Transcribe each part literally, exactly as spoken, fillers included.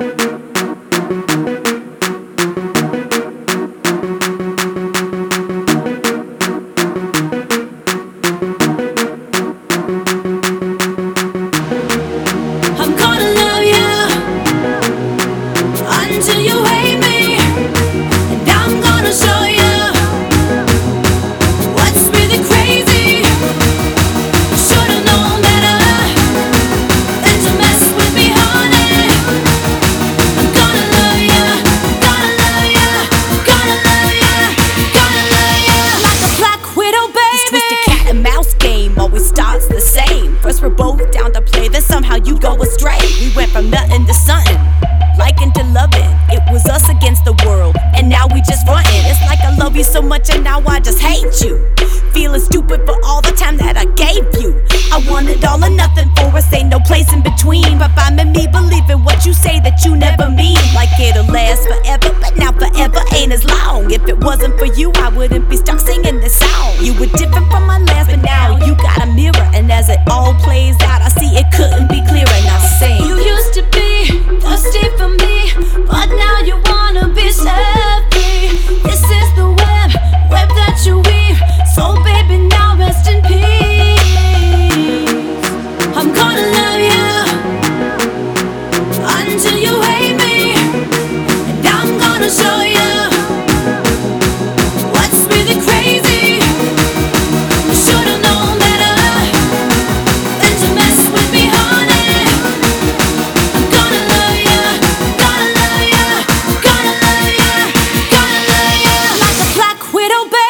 We're both down to play, then somehow you go astray. We went from nothing to something, liking to loving. It was us against the world, and now we just frontin'. It's like I love you so much and now I just hate you. Feeling stupid for all the time that I gave you. I wanted all or nothing for us, ain't no place in between. But finding me believing what you say that you never mean. Like it'll last forever, but now forever ain't as long. If it wasn't for you, I wouldn't be stuck singing this song. You were different from my last, but now you got a mirror. And as it all plays out, I see it couldn't be clearer. Now sing. You used to be thirsty for me, but now you wanna be set free. This is the web, web that you weave. So baby, now rest in peace. I'm gonna love you until you hate me, and I'm gonna show you what's really crazy. You should've known better than to mess with me, honey. I'm gonna love you, gonna love you, gonna love you, gonna love you like a black widow, baby.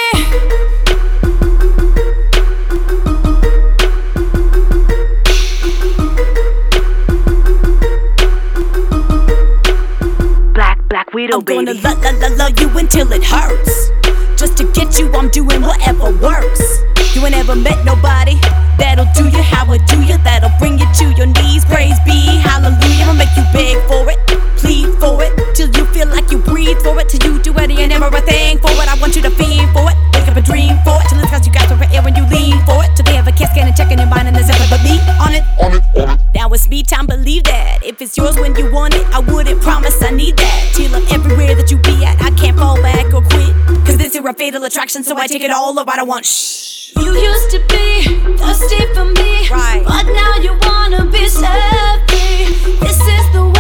Black Widow, I'm gonna lo- lo- lo- love you until it hurts. Just to get you, I'm doing whatever works. You ain't ever met nobody that'll do you how I do you. That'll bring you to your knees. Praise be, hallelujah. I'll make you beg for it, plead for it, till you feel like you breathe for it, till you do any and everything for it. I want you to fiend for it, wake up and dream for it, till it's cause you got the air when you lean for it, till they have a kiss, scan and check in your mind and there's nothing but me on it. On it, on it. Now it's me time, believe that. If it's yours when you want it, I wouldn't promise I need that. Till I'm everywhere that you be at, I can't fall back or quit. Cause this is a fatal attraction, so I take it all or I don't want shh. You used to be thirsty for me, right, but now you wanna be set free. This is the